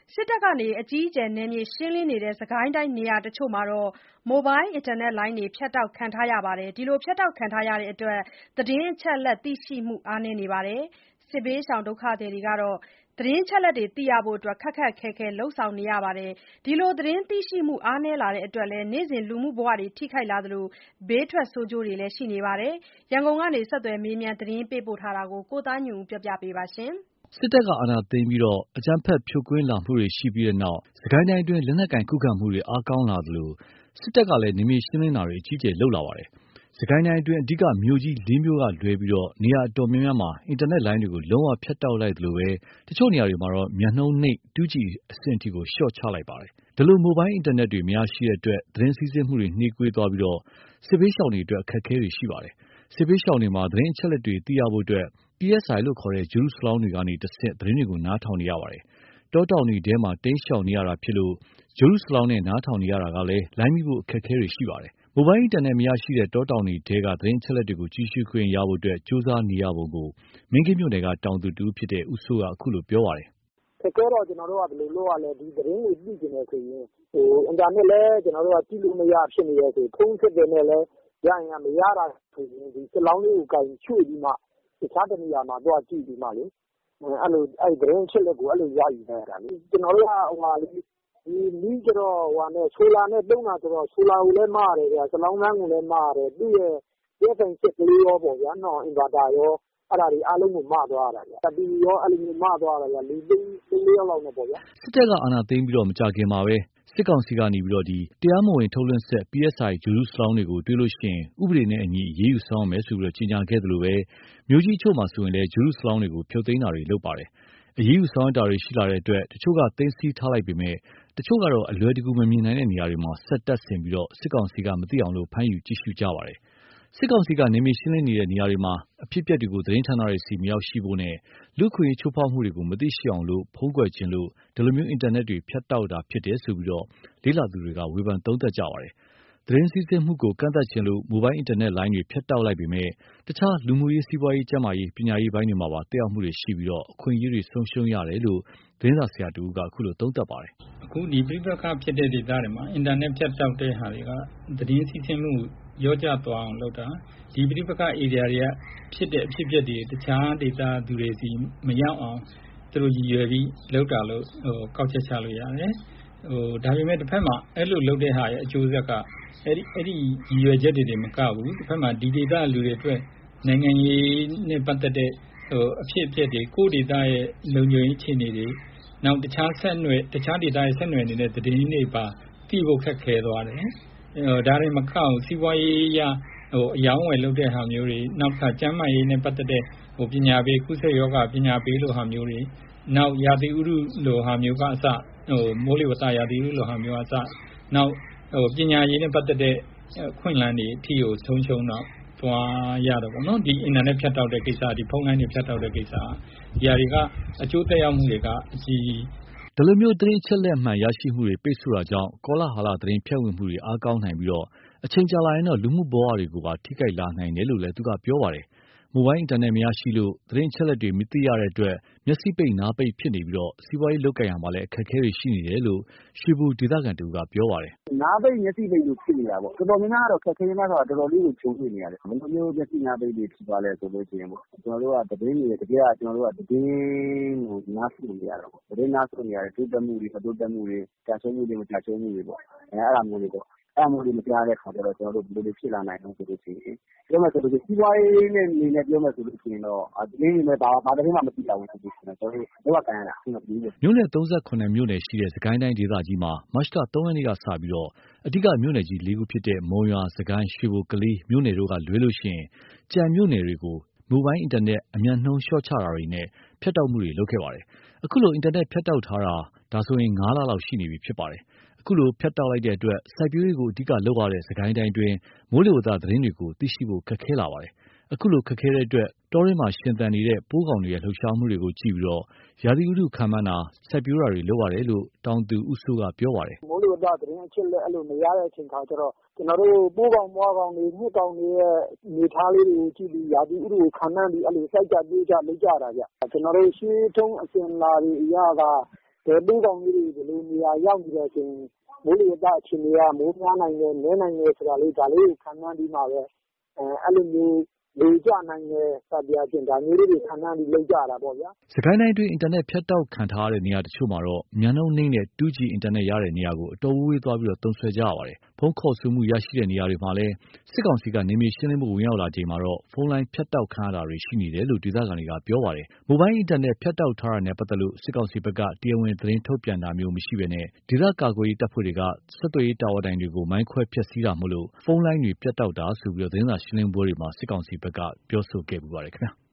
စစ်တပ်ကနေအကြီးအကျယ်နယ်မြေရှင်းလင်းနေတဲ့စစ်ကိုင်းတိုင်းနေရာတချို့မှာမိုဘိုင်းအင်တာနက်လိုင်းတွေဖြတ်တောက်ခံထားရတဲ့အတွက် သတင်းအချက်အလက်သိရှိမှုအားနည်းနေပါတယ်။ စစ်ဘေးရှောင်ဒုက္ခသည်တွေကတော့သတင်းအချက်အလက်တွေသိရဖို့ခက်ခက်ခဲခဲလုပ်ဆောင်နေရပါတယ်။ ဒီလိုသတင်းသိရှိမှုအားနည်းလာတဲ့အတွက် နေ့စဉ်လူမှုဘဝတွေထိခိုက်လာသလို ဘေးထွက်ဆိုးကျိုးတွေလည်းရှိနေပါတယ်။ ရန်ကုန်ကနေဆက်သွယ်မေးမြန်းသတင်းပေးပို့ထားတာကို ကိုသားညွန့်ဦးက ပြောပြပါမယ်။စစ်တပ်ကအာဏာသိမ်းပြီးအကြမ်းဖက်ဖြိုခွင်းလာမှုတွေရှိပြီးတဲ့နောက် စစ်ကိုင်းတိုင်းအတွင်းလက်နက်ကိုင်ခုခံမှုတွေအားကောင်းလာသလို စစ်တပ်ကလည်းနယ်မြေရှင်းလင်းတာတွေအကြီးအကျယ်လုပ်လာပါတယ်။ စစ်ကိုင်းတိုင်းအတွင်းအဓိကမြို့ကြီး 4 မြို့ကလွဲပြီးနေရာအတော်များများမှာ အင်တာနက်လိုင်းတွေကိုလုံးဝဖြတ်တောက်လိုက်သလို တချို့နေရာတွေမှာတော့ မြန်နှုန်းနိမ့် 2G အဆင့်အထိလျှော့ချလိုက်ပါတယ်။ ဒီလိုမိုဘိုင်းအင်တာနက်တွေမရရှိတဲ့အတွက် သတင်းစီးဆင်းမှုတွေနှေးကွေးသွားပြီး စစ်ဘေးရှောင်တွေအတွက်အခက်အခဲတွေရှိပါတယ်။ စစ်ဘေးရှောင်တွေမှာသတင်းအချက်အလက်တွေသိရဖို့ PSI လို့ခေါ်တဲ့ဂြိုလ်တုစလောင်းတွေကနေတဆင့်သတင်းတွေကိုနားထောင်နေရပါတယ်။ တောတောင်တွေထဲမှာတိမ်းရှောင်နေရတာဖြစ်လို့ ဂြိုလ်တုစလောင်းနဲ့နားထောင်နေရတာကလည်း လိုင်းမိဖို့အခက်အခဲတွေရှိပါတယ်။ မိုဘိုင်းအင်တာနက်မရရှိတဲ့တောတောင်တွေထဲကသတင်းအချက်အလက်တွေကိုကြည့်ရှုခွင့်ရဖို့ကြိုးစားနေရပုံကို မင်းကင်းမြို့နယ်ကတောင်သူတဦးဖြစ်တဲ့ဦးစိုးကအခုလိုပြောပါတယ်။ "ခက်ခဲတော့ကျွန်တော်တို့ကဘယ်လိုလုပ်ရလဲဒီသတင်းတွေသိကျင်တယ်ဆိုရင်အင်တာနက်လည်းကျွန်တော်တို့ကကြည့်လို့မရဖြစ်နေတယ်ဆိုဖုန်းဆက်တယ်နဲ့လည်းရရင်မရတာဆိုရင်ဒီစလောင်းလေးကိုကင်ရွှေ့ပြီးမှတခြားတနေရာမှာသွားကြည့်ပြီးမှလေအဲ့လိုအဲ့သတင်းအချက်အလက်ကိုအဲ့လိုရယူနေရတာလေကျွန်တော်တို့ကဒီမီးကျတော့ဆိုလာနဲ့သုံးတာဆိုတော့ဆိုလာကိုလည်းမရတယ်ဗျာစလောင်းငန်းကိုလည်းမရတယ်သူ့ရဲ့ရဲဆိုင်ချက်ကလေးရောပေါ့ဗျာနော်အင်ဗာတာရောအဲ့ဒါတွေအားလုံးကိုမသွားရတာဗျာတီဗီရောအဲ့လိုမျိုးမသွားရတာဗျာလူ3-4 ယောက်လောက်နဲ့ပေါ့ဗျာစစ်တပ်ကအာဏာသိမ်းပြီးမကြာခင်မှာပဲစစ်ကောင်စီကနေတရားမဝင်ထုတ်လွှင့်ဆက် PSI ဂြိုလ်တုစလောင်းတွေကိုတွေ့ရင်ဥပဒေနဲ့အညီအရေးယူဆောင်ရွက်မယ်လို့ကြေညာခဲ့သလိုမြို့ကြီးအချို့မှာဆိုရင်လည်းဂြိုလ်တုစလောင်းတွေကိုဖျက်သိမ်းတာတွေလုပ်ပါတယ်။ အရေးယူဆောင်ရွက်တာတွေရှိလာတဲ့အတွက်တချို့ကသိမ်းဆည်းထားလိုက်ပေမယ့် တချို့ကတော့အလွယ်တကူမမြင်နိုင်တဲ့နေရာတွေမှာဆက်တပ်ဆင်ပြီးစစ်ကောင်စီကမသိအောင်ဖမ်းယူကြည့်ရှုကြပါတယ်။ စစ်ကောင်စီကနယ်မြေရှင်းလင်းနေတဲ့နေရာတွေမှာအဖြစ်အပျက်တွေကိုသတင်းဌာနတွေဆီမရောက်ရှိဖို့နဲ့ လူ့အခွင့်အရေးချိုးဖောက်မှုတွေကိုမသိရှိအောင်ဖုံးကွယ်ချင်လို့ ဒီလိုအင်တာနက်တွေဖြတ်တောက်တာဖြစ်တယ်လို့လေ့လာသူတွေကဝေဖန်သုံးသပ်ကြပါတယ်။ သတင်းစီးဆင်းမှုကိုကန့်သတ်ချင်လို့မိုဘိုင်းအင်တာနက်လိုင်းတွေဖြတ်တောက်လိုက်ပေမယ့် တခြားလူမှုရေးစီးပွားရေးကျန်းမာရေးပညာရေးပိုင်းတွေမှာပါသက်ရောက်မှုတွေရှိပြီး အခွင့်အရေးတွေဆုံးရှုံးရတယ်လို့သတင်းစာဆရာတဦးကအခုလိုသုံးသပ်ပါတယ်။အခုဒီပြိပက္ခဖြစ်တဲ့ဒေသတွေမှာအင်တာနက်ဖြတ်တောက်တဲ့ဟာတွေကသတင်းစီးဆင်းမှုလျော့ကျသွားအောင်လုပ်တာဒီပြိပက္ခဧရိယာတွေကဖြစ်တဲ့အဖြစ်အပျက်တွေတခြားဒေသသူတွေစီမရောက်အောင်သူတို့ရည်ရွယ်ပြီးလုပ်တာလို့ကောက်ချက်ချလို့ရတယ်ဒါပေမဲ့တစ်ဖက်မှာအဲ့လိုလုပ်တဲ့ဟာရဲ့အကျိုးဆက်ကအဲ့ဒီရည်ရွယ်ချက်တွေမကဘူးတစ်ဖက်မှာဒီဒေသလူတွေအတွက်နိုင်ငံရေးနဲ့ပတ်သက်တဲ့အဖြစ်အပျက်တွေကိုယ့်ဒေသရဲ့လုံခြုံရေးအခြေအနေတွေနောက်တခြားဒေသရဲ့ဆက်နွယ်နေတဲ့သတင်းတွေပါသိဖို့ခက်ခဲသွားတယ်ဒါတွေမကအောင်စီးပွားရေးအရအယောင်းဝယ်လုပ်တဲ့ဟာမျိုးတွေနောက်ခါကျန်းမာရေးနဲ့ပတ်သက်တဲ့ပညာပေးကုသရောဂါပညာပေးလိုဟာမျိုးတွေနောက်ရာသီဥတုလိုဟာမျိုးကအစမိုးလေဝသရာသီဥတုလိုဟာမျိုးကအစနောက်ပညာရေးနဲ့ပတ်သက်တဲ့ခွင့်လန်းတွေအထီကိုဆုံးရှုံးတော့သွားရတယ်ပေါ့နော်ဒီအင်တာနက်ဖြတ်တောက်တဲ့ကိစ္စဒီဖုန်းလိုင်းတွေဖြတ်တောက်တဲ့ကိစ္စဒီဟာတွေကအကျိုးသက်ရောက်မှုတွေကအကြီးဒီလိုသတင်းအချက်အလက်မှန်ရရှိမှုတွေပိတ်ဆို့တာကြောင့်ကောလဟာလသတင်းဖြန့်ဝေမှုတွေအားကောင်းနိုင်ပြီးအချိန်ကြာလာရင်လူမှုဘဝတွေကိုပါထိခိုက်လာနိုင်တယ်လို့လည်းသူကပြောပါတယ်။ မိုဘိုင်းအင်တာနက်မရရှိလို့သတင်းအချက်အလက်တွေမသိရတဲ့အတွက်မျက်စိပိတ်နားပိတ်ဖြစ်နေပြီးစီးပွားရေးလုပ်ကိုင်ရာမှာလည်းအခက်အခဲတွေရှိနေတယ်လို့ရွှေဘိုဒေသခံတဦးကပြောပါတယ်။နားပိတ်မျက်စိပိတ်လို့ဖြစ်နေတာပေါ့တော်တော်များများကတော့ခက်ခဲများဆိုတာတော်တော်လေးကိုကြုံတွေ့နေရတယ်ဘယ်လိုမျိုးမျက်စိနားပိတ်တွေဖြစ်သွားလဲဆိုလို့ရှိရင်ပေါ့ကျွန်တော်တို့ကသတင်းတွေတကယ်ကကျွန်တော်တို့ကသတင်းကိုနားစွင့်နေရတာပေါ့သတင်းနားစွင့်နေရတယ်တိုးတက်မှုတွေမတိုးတက်မှုတွေကြာရှုံးမှုတွေမကြာရှုံးမှုတွေပေါ့အဲ့ဒါမျိုးတွေပေါ့အဲ့ဒါမျိုးတွေမကြားတဲ့ခါကျတော့ကျွန်တော်တို့ဘယ်လိုဖြစ်လာနိုင်လဲဆိုလို့ရှိရင်ပြောမယ်ဆိုလို့စီးပွားရေးနဲ့အနေနဲ့ပြောမယ်ဆိုလို့ရှိရင်တော့သတင်းတွေနဲ့ဘာသတင်းမှမသိရဘူးဆိုလို့ရှိရင်ကျွန်တော်တို့လောက်ကင်ရတာအဆင်မပြေဘူးမြို့နယ်38မြို့နယ်ရှိတဲ့စစ်ကိုင်းတိုင်းဒေသကြီးမှာမတ်လ 3 ရက်နေ့ကစပြီးအဓိကမြို့နယ်ကြီး 4 ခုဖြစ်တဲ့မုံရွာစစ်ကိုင်းရွှေဘိုကလေးမြို့နယ်တို့ကလွဲလို့ကျန်မြို့နယ်တွေကိုမိုဘိုင်းအင်တာနက်အမြန်နှုန်းလျှော့ချတာတွေနဲ့ဖြတ်တောက်မှုတွေလုပ်ခဲ့ပါတယ်။အခုလိုအင်တာနက်ဖြတ်တောက်ထားတာ5 လလောက်ရှိနေပြီဖြစ်ပါတယ်။အခုလိုဖြတ်တောက်လိုက်တဲ့အတွက်စိုက်ပျိုးရေးကိုအဓိကလုပ်ရတဲ့စစ်ကိုင်းတိုင်းအတွင်းမိုးလေဝသသတင်းတွေကိုသိရှိဖို့ခက်ခဲလာပါတယ်။အခုလိုခက်ခဲတဲ့အတွက်တောထဲမှာရှင်သန်နေတဲ့ပိုးကောင်တွေရဲ့လှုပ်ရှားမှုတွေကိုကြည့်ပြီးရာသီဥတုခန့်မှန်းတာစိုက်ပျိုးတာတွေလုပ်ရတယ်လို့တောင်သူဦးစိုးကပြောပါတယ်။မိုးလေဝသသတင်းအချက်အလက်အဲ့လိုမရတဲ့အချိန်ခါကျတော့ကျွန်တော်တို့ပိုးကောင်မွားကောင်တွေမြစ်ကောင်တွေရဲ့အနေထားလေးတွေကိုကြည့်ပြီးရာသီဥတုကိုခန့်မှန်းပြီးအဲ့လိုစိုက်ကြပျိုးကြလုပ်ကြတာဗျကျွန်တော်တို့ရှေးထုံးအစဉ်လာတွေအရကတတိုးကောင်လေးတွေဒီလိုနေရာရောက်နေတယ်ဆိုရင်မိုးလေဝသအခြေအနေကမိုးများနိုင်တယ်နည်းနိုင်တယ်ဆိုတာလေးဒါလေးကိုခံမှန်းပြီးမှပဲအဲ့လိုမျိုးလေကျနိုင်တယ်စသည်အပြင်ဒါမျိုးလေးတွေခံမှန်းပြီးလုပ်ကြတာပေါ့ဗျာ။စကိုင်းတိုင်းအတွင်းအင်တာနက်ဖြတ်တောက်ခံထားရတဲ့နေရာတချို့မှာတော့မြန်နှုန်းနှိမ့်တဲ့ 2G အင်တာနက်ရတဲ့နေရာကိုအတော်ဝေးသွားပြီးသုံးစွဲကြရပါတယ်။ဖုန်းခေါ်ဆိုမှုရရှိတဲ့နေရာတွေမှာလည်းစစ်ကောင်စီကနယ်မြေရှင်းလင်းဖို့ဝင်ရောက်လာချိန်မှာတော့ဖုန်းလိုင်းဖြတ်တောက်ခံရတာတွေရှိနေတယ်လို့ဒေသခံတွေကပြောပါတယ်။မိုဘိုင်းအင်တာနက်ဖြတ်တောက်ထားတာနဲ့ပတ်သက်လို့စစ်ကောင်စီဘက်ကတရားဝင်သတင်းထုတ်ပြန်တာမျိုးမရှိဘဲဒေသကာကွယ်ရေးတပ်ဖွဲ့တွေကဆက်သွယ်ရေးတာဝါတိုင်တွေကိုမိုင်းခွဲဖျက်ဆီးတာမို့ဖုန်းလိုင်းတွေပြတ်တောက်တာဆိုပြီးသတင်းစာရှင်းလင်းပွဲတွေမှာစစ်ကောင်စီဘက်ကပြောဆိုခဲ့ပူပါတယ်ခင်ဗျာ။